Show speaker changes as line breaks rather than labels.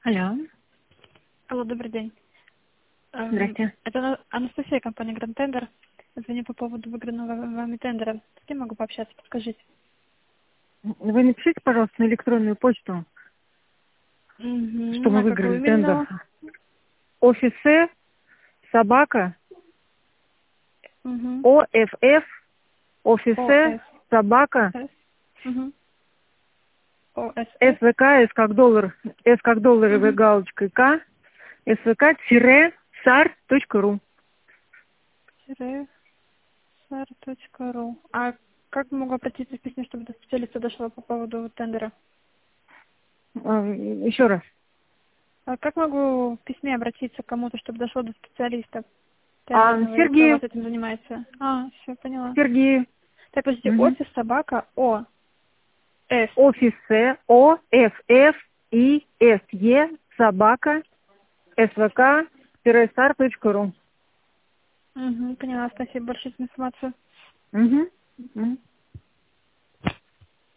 Алло,
Алло, добрый день.
здрасте.
Это Анастасия, компания Grand Tender. Звоню по поводу выигранного вами тендера. С кем могу пообщаться? Подскажите.
Вы напишите, пожалуйста, на электронную почту, что мы
На какую
выиграли тендер.
именно?
Офисе собака
Угу.
ОФФ офисе
ОС.
собака
Угу. ОСС.
СВК С как доллар, С как долларовая
Угу.
галочка К svk-sar.ru.
sar.ru. А как могу обратиться в письме, чтобы до специалиста дошло по поводу тендера?
Еще раз.
А как могу в письме обратиться к кому-то, чтобы дошло до специалиста тендерного, или кто у
Сергей,
вас этим занимается? Все, поняла.
Сергей.
Так, подождите,
Мгм.
офис собака О. С.
Офисе ОФФИСЕ собака svk-sar.ru.
Поняла, спасибо большое за информацию.
Угу. Угу.